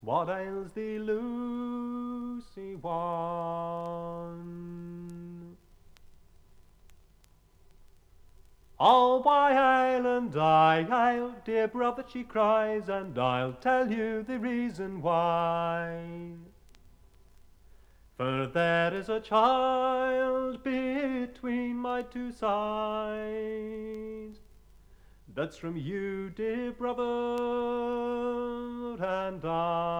What ails thee, Lucy one? Oh, why ail and I ail, dear brother, she cries, and I'll tell you the reason why. For there is a child between my two sides, that's from you, dear brother, and I.